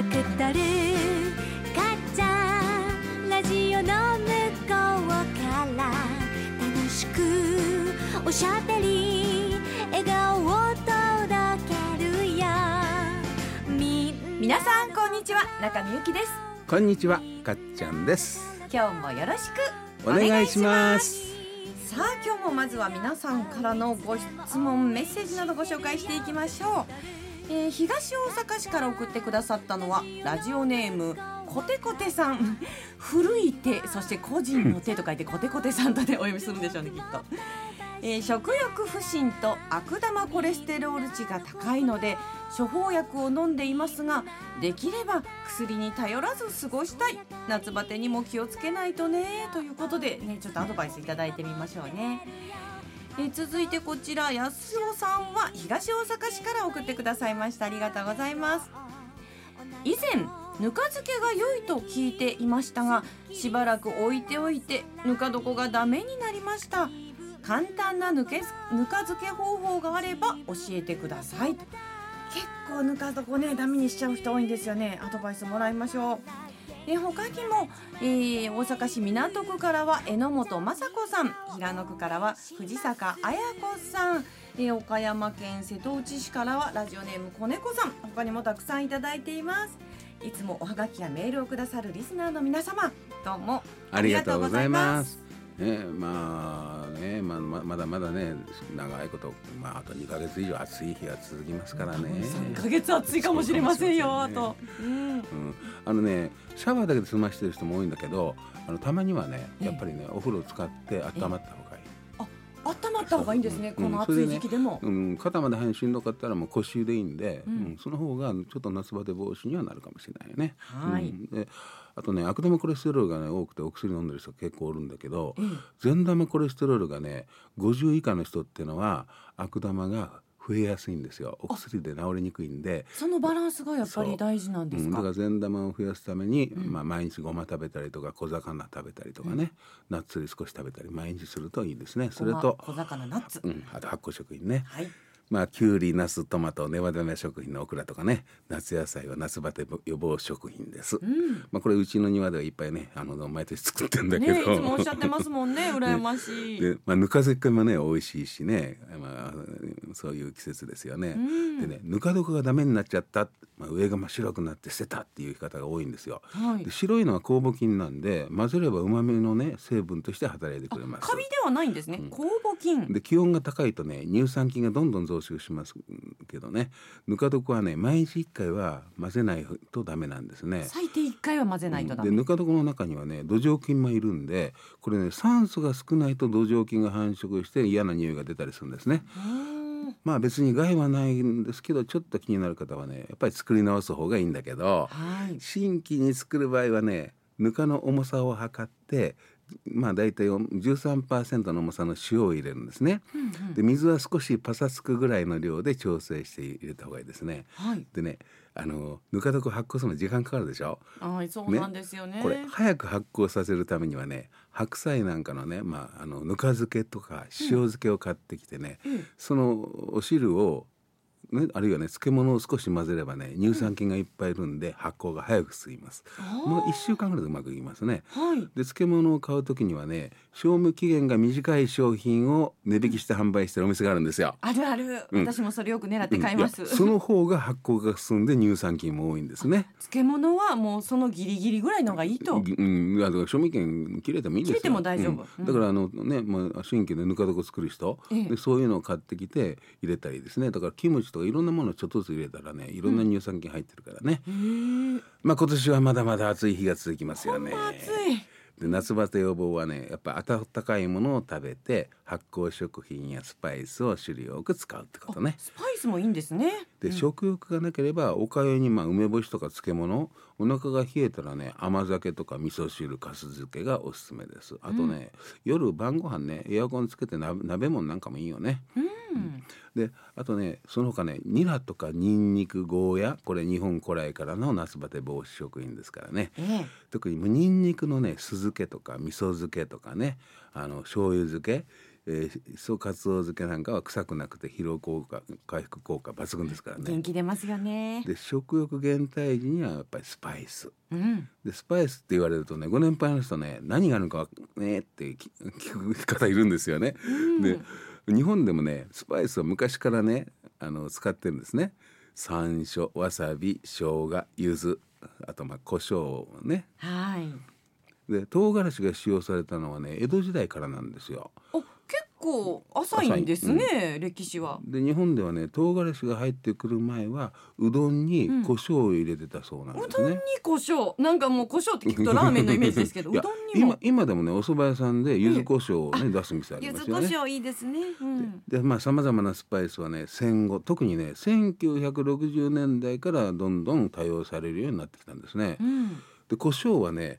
くとるかっちゃんラジオの向こうから楽しくおしゃべり笑顔を届けるよ。 皆さんこんにちは、中野ゆきです。 こんにちは、かっちゃんです。 今日もよろしくお願いします。 さあ今日もまずは皆さんからのご質問メッセージなどご紹介していきましょう。東大阪市から送ってくださったのはラジオネームコテコテさん古い手、そして個人の手と書いてコテコテさんと、ね、お呼びするんでしょうね、きっと。食欲不振と悪玉コレステロール値が高いので処方薬を飲んでいますが、できれば薬に頼らず過ごしたい。夏バテにも気をつけないとね、ということで、ね、ちょっとアドバイスいただいてみましょうね。続いてこちら、安尾さんは東大阪市から送ってくださいました。ありがとうございます。以前ぬか漬けが良いと聞いていましたが、しばらく置いておいてぬか床がダメになりました。簡単なぬか漬け方法があれば教えてください。結構ぬか床ね、ダメにしちゃう人多いんですよね。アドバイスもらいましょう。他にも、大阪市港区からは榎本雅子さん、平野区からは藤坂彩子さん、岡山県瀬戸内市からはラジオネーム子猫さん、他にもたくさんいただいています。いつもおはがきやメールをくださるリスナーの皆様、どうもありがとうございます。 まだまだね、長いこと、あと2ヶ月以上暑い日が続きますからね。 3ヶ月暑いかもしれませんよ、あと、シャワーだけで済ましてる人も多いんだけど、たまにはね、やっぱりね、お風呂使って温まった方がいい。 温まった方がいいんですね、この暑い時期でも。 肩までしんどかったらもう腰湯でいいんで、その方がちょっと夏バテ防止にはなるかもしれないよね。であとね、悪玉コレステロールがね多くてお薬飲んでる人結構おるんだけど、善玉コレステロールがね50以下の人っていうのは悪玉が増えやすいんですよ。お薬で治りにくいんで、 そのバランスがやっぱり大事なんですか。 だから善玉を増やすために、毎日ごま食べたりとか小魚食べたりとかね、ナッツ類少し食べたり毎日するといいですね。それと小魚、ナッツ、 あと発酵食品ね、きゅうり、ナス、トマト、ネバネバ食品のオクラとかね、夏野菜は夏バテ予防食品です。これうちの庭ではいっぱいね、毎年作ってんだけど、 いつもおっしゃってますもんね。羨ましい。 で、ぬか漬けもね美味しいしね、そういう季節ですよね。でね、ぬか床がダメになっちゃった、上が白くなって捨てたっていう方が多いんですよ。で白いのは酵母菌なんで、混ぜれば旨味のね成分として働いてくれます。 カビではないんですね、酵母菌で気温が高いとね、乳酸菌がどんどん増殖しますけどね、ぬか床はね毎日1回は混ぜないとダメなんですね。 最低1回は混ぜないとダメ。 でぬか床の中にはね土壌菌もいるんで、これね酸素が少ないと土壌菌が繁殖して嫌な匂いが出たりするんですね。別に害はないんですけど、ちょっと気になる方はねやっぱり作り直す方がいいんだけど、新規に作る場合はね、ぬかの重さを測ってだいたい 13% の重さの塩を入れるんですね。で水は少しパサつくぐらいの量で調整して入れた方がいいですね。でね、ぬか床発酵するの時間かかるでしょ。 そうなんですよね。 これ早く発酵させるためにはね、白菜なんかのね、ぬか漬けとか塩漬けを買ってきてね、そのお汁をあるいはね漬物を少し混ぜればね、乳酸菌がいっぱいいるんで発酵が早く進みます。もう1週間ぐらいでうまくいきますね。で漬物を買うときにはね、賞味期限が短い商品を値引きして販売してるお店があるんですよ。 あるある、私もそれよく狙って買います。 その方が発酵が進んで乳酸菌も多いんですね。 漬物はもうそのギリギリぐらいのがいいと。 賞味期限切れてもいいんですよ。 切れても大丈夫。 だから新規でぬか床作る人、でそういうのを買ってきて入れたりですね。だからキムチとかいろんなものをちょっとずつ入れたらね、いろんな乳酸菌入ってるからね。今年はまだまだ暑い日が続きますよね。 暑い。 で夏バテ予防はね、やっぱ温かいものを食べて、発酵食品やスパイスを種類多く使うってことね。 スパイスもいいんですね。 で食欲がなければおかゆに梅干しとか漬物、お腹が冷えたらね甘酒とか味噌汁、かす漬けがおすすめです。あとね、夜晩ご飯ねエアコンつけて鍋物なんかもいいよね。であとね、その他ね、ニラとかニンニク、ゴーヤ、これ日本古来からの夏バテ防止食品ですからね。特にニンニクのね酢漬けとか味噌漬けとかね、醤油漬け、 しそかつお漬けなんかは臭くなくて疲労効果回復効果抜群ですからね。 元気出ますよね。 で食欲減退時にはやっぱりスパイス、 でスパイスって言われるとね、ご年配の人ね、何があるのかねって聞く方いるんですよね。で日本でもねスパイスは昔からね使ってるんですね。山椒、わさび、生姜、柚子、あと胡椒ね。で唐辛子が使用されたのはね江戸時代からなんですよ。 結構浅いんですね、歴史は。 で日本ではね唐辛子が入ってくる前はうどんに胡椒を入れてたそうなんですね。 うどんに胡椒、なんかもう胡椒って聞くとラーメンのイメージですけどうどんにも今でもねお蕎麦屋さんで柚子胡椒をね出す店ありますよね。 柚子胡椒いいですね。 でさまざまなスパイスはね戦後特にね1960年代からどんどん多用されるようになってきたんですね。で胡椒はね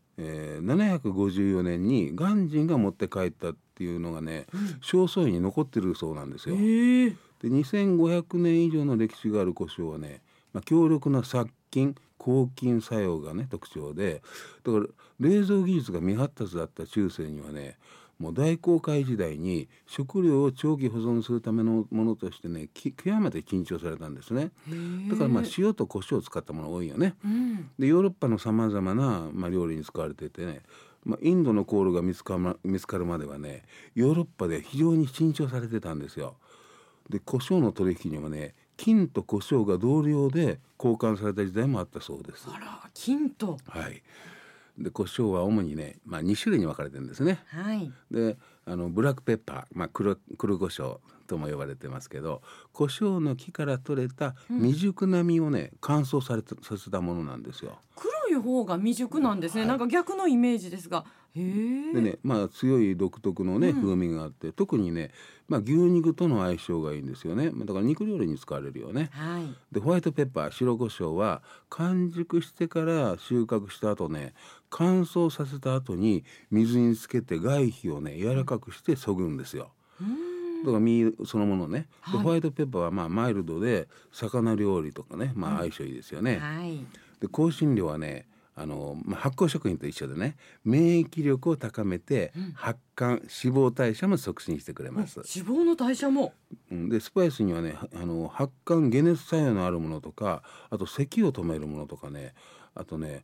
754年に鑑真が持って帰ったっていうのがね、正倉院に残ってるそうなんですよ。で2500年以上の歴史がある胡椒はね、強力な殺菌抗菌作用がね特徴で、だから冷蔵技術が未発達だった中世にはねもう大航海時代に食料を長期保存するためのものとしてね極めて珍重されたんですね。だから塩と胡椒を使ったものが多いよね。でヨーロッパのさまざまな、料理に使われていてね、インドの香料が見つかるまではねヨーロッパで非常に珍重されてたんですよ。で胡椒の取引にはね金と胡椒が同量で交換された時代もあったそうです。 あら、金と。 で胡椒は主にね、2種類に分かれてるんですね。でブラックペッパー、黒胡椒とも呼ばれてますけど、胡椒の木から取れた未熟な実をね乾燥させたものなんですよ。 黒い方が未熟なんですね。なんか逆のイメージですが。でね、強い独特のね、風味があって特にね、牛肉との相性がいいんですよね。だから肉料理に使われるよね。でホワイトペッパー、白胡椒は完熟してから収穫した後ね乾燥させた後に水につけて外皮をね柔らかくしてそぐんですよ。だから身そのものね。でホワイトペッパーはマイルドで魚料理とかね、相性いいですよね。で香辛料はね発酵食品と一緒でね免疫力を高めて、発汗脂肪代謝も促進してくれます。 脂肪の代謝も。 でスパイスにはね発汗解熱作用のあるものとか、あと咳を止めるものとかね、あとね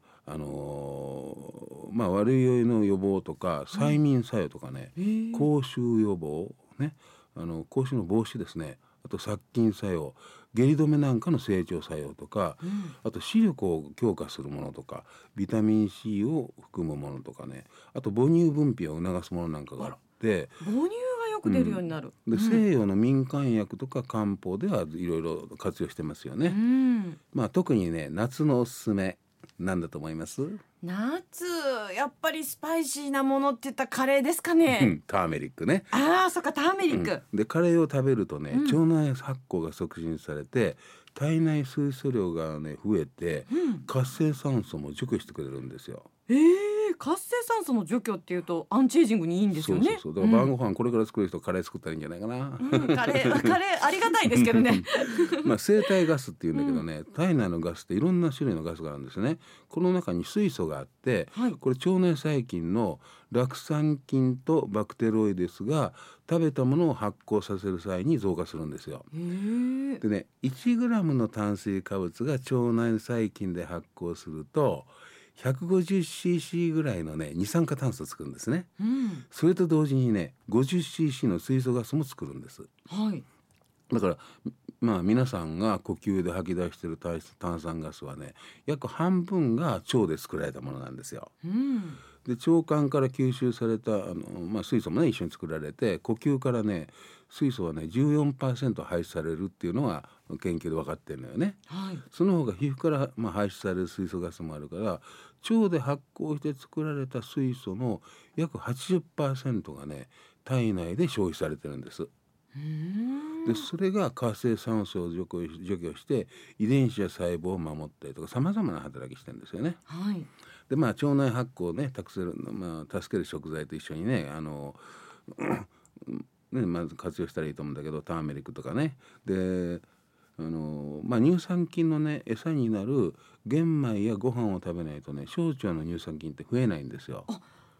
悪い酔いの予防とか催眠作用とかね、口臭予防ね、口臭の防止ですね。あと殺菌作用、下痢止めなんかの整腸作用とか、あと視力を強化するものとかビタミン C を含むものとかね、あと母乳分泌を促すものなんかがあって、 母乳がよく出るようになる。 で西洋の民間薬とか漢方ではいろいろ活用してますよね。特にね夏のおすすめなんだと思います？ 夏やっぱりスパイシーなものって言ったらカレーですかね。 ターメリックね。 そっか、ターメリック。 でカレーを食べるとね、腸内発酵が促進されて体内水素量がね増えて、活性酸素も除去してくれるんですよ。 活性酸素の除去っていうとアンチエイジングにいいんですよね。 だから晩ご飯これから作る人カレー作ったらいいんじゃないかな。 カレーありがたいですけどね。 生体ガスっていうんだけどね、体内のガスっていろんな種類のガスがあるんですね。この中に水素があって、これ腸内細菌の酪酸菌とバクテロイデスが食べたものを発酵させる際に増加するんですよ。でね 1g の炭水化物が腸内細菌で発酵すると150cc ぐらいのね二酸化炭素を作るんですね。それと同時にね 50cc の水素ガスも作るんです。だから皆さんが呼吸で吐き出している炭酸ガスはね約半分が腸で作られたものなんですよ。で腸管から吸収された水素もね一緒に作られて、呼吸からね水素はね 14% 排出されるっていうのが研究で分かってるのよね。その他皮膚から排出される水素ガスもあるから、腸で発酵して作られた水素の約 80% がね体内で消費されてるんです。でそれが活性酸素を除去して遺伝子や細胞を守ったりとかさまざまな働きしてるんですよね。で腸内発酵をね助ける食材と一緒にねまず活用したらいいと思うんだけど、ターメリックとかね。で乳酸菌のね餌になる玄米やご飯を食べないとね小腸の乳酸菌って増えないんですよ。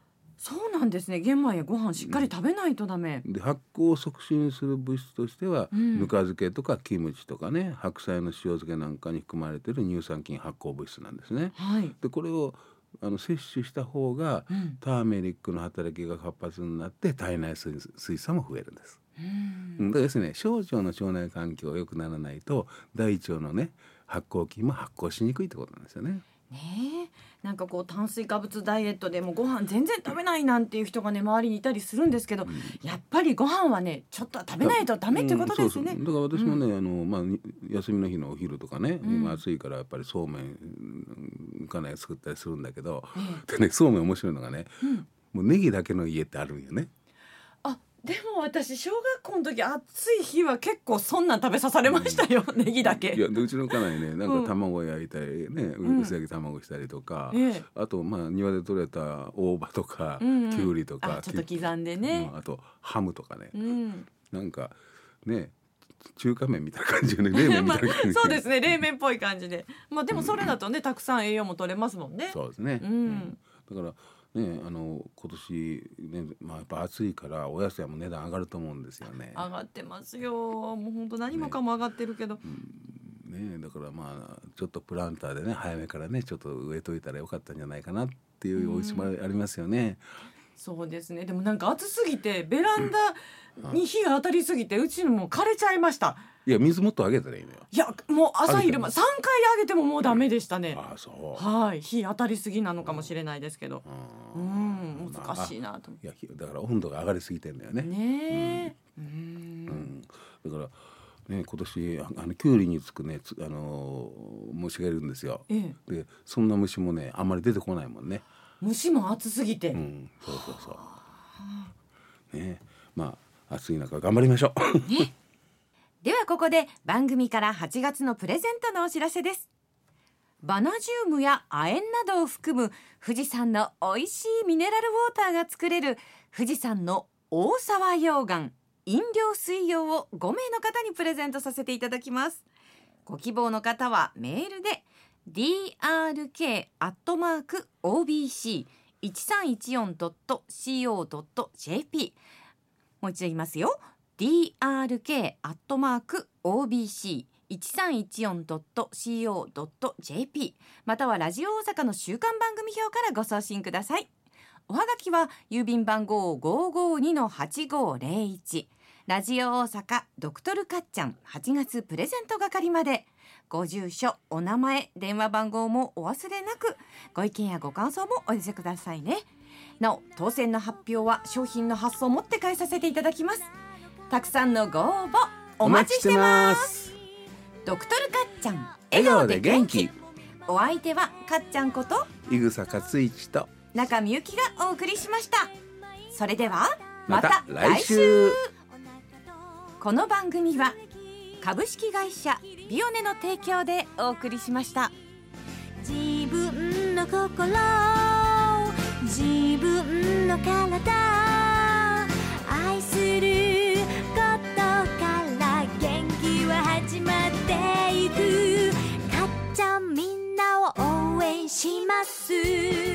そうなんですね。玄米やご飯しっかり食べないとダメ。 で発酵を促進する物質としては、ぬか漬けとかキムチとかね、白菜の塩漬けなんかに含まれている乳酸菌発酵物質なんですね。 はい。 でこれを摂取した方が、ターメリックの働きが活発になって体内水素も増えるんです。でですね、小腸の腸内環境が良くならないと大腸のね発酵菌も発酵しにくいってことなんですよね。 なんかこう炭水化物ダイエットでもご飯全然食べないなんていう人がね周りにいたりするんですけど、やっぱりご飯はねちょっと食べないとダメってことですね。 そうだから私もね、休みの日のお昼とかね、今暑いからやっぱりそうめんかね作ったりするんだけど、でね、そうめん面白いのがね、もうネギだけの家ってあるんよね。 でも私小学校の時暑い日は結構そんなん食べさされましたよ、ネギだけ。 いやでうちの家内ね、なんか卵焼いたりね、薄焼き卵したりとか、あと庭で採れた大葉とか、きゅうりとかちょっと刻んでね、 あとハムとかね、なんかね中華麺みたいな感じでね、冷麺みたいな感じそうですね、冷麺っぽい感じで、でもそれだとねたくさん栄養も取れますもんね。 そうですね、だからね、今年ね、やっぱ暑いからお野菜も値段上がると思うんですよね。 上がってますよ。もう本当何もかも上がってるけど、 だからちょっとプランターでね早めからねちょっと植えといたらよかったんじゃないかなっていうお家もありますよね。 そうですね。でもなんか暑すぎてベランダに火が当たりすぎてうちのも枯れちゃいました。 いや水もっとあげたらいいのよ。 いやもう朝昼間3回あげてももうダメでしたね。 そう。 はい、火当たりすぎなのかもしれないですけど、難しいなと。 いやだから温度が上がりすぎてんだよね。だからね、今年キュウリにつくね虫がいるんですよ。でそんな虫もねあんまり出てこないもんね。 虫も暑すぎて。 そうね、暑い中頑張りましょう。 ではここで番組から8月のプレゼントのお知らせです。バナジウムや亜鉛などを含む富士山の美味しいミネラルウォーターが作れる富士山の大沢溶岩飲料水溶を5名の方にプレゼントさせていただきます。ご希望の方はメールで drk@obc1314.co.jp もう一度言いますよ。drk@obc1314.co.jp またはラジオ大阪の週刊番組表からご送信ください。おはがきは郵便番号 552-8501 ラジオ大阪ドクトルかっちゃん8月プレゼント係まで。ご住所、お名前、電話番号もお忘れなく。ご意見やご感想もお寄せくださいね。なお当選の発表は商品の発送をもって返させていただきます。たくさんのご応募お待ちしてます。ドクトルかっちゃん笑顔で元気。お相手はかっちゃんこと井草克一と中みゆきがお送りしました。それではまた来週。 この番組は株式会社ビオネの提供でお送りしました。 自分の心、自分の体、愛することから元気は始まっていく。かっちゃんみんなを応援します。